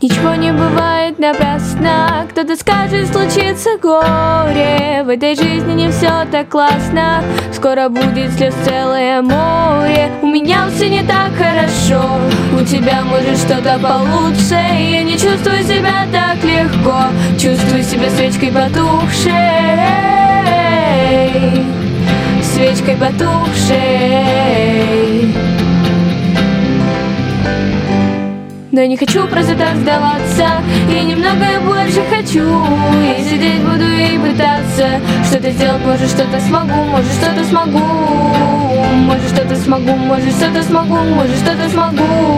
Ничего не бывает напрасно. Кто-то скажет, случится горе. В этой жизни не все так классно. Скоро будет слез целое море. У меня все не так хорошо. У тебя может что-то получше. Я не чувствую себя так легко. Чувствую себя свечкой потухшей. Свечкой потухшей. Но не хочу просто так сдаваться. Я немного больше хочу. И сидеть буду и пытаться что-то сделать, может что-то смогу, может что-то смогу. Может что-то смогу, может что-то смогу, может что-то смогу.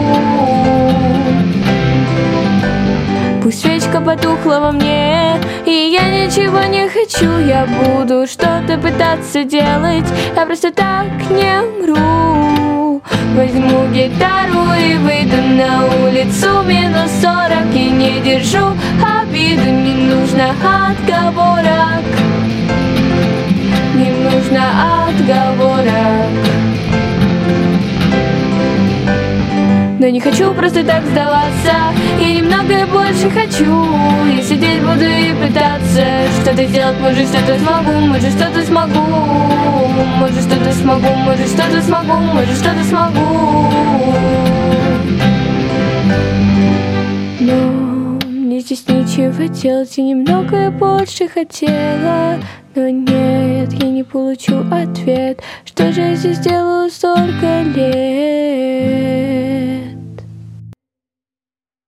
Пусть свечка потухла во мне, и я ничего не хочу. Я буду что-то пытаться делать, я просто так не умру. Возьму гитару и выйду на улицу. Минус 40 и не держу обиду. Не нужно отговорок. Не нужно отговорок. Но не хочу просто так сдаваться. Я немного больше хочу. И сидеть буду и пытаться что-то сделать, может что-то смогу, может что-то смогу. Может что-то смогу, может что-то смогу, может что-то смогу. Но мне здесь нечего делать. Я немного больше хотела. Но нет, я не получу ответ. Что же я здесь делаю столько лет?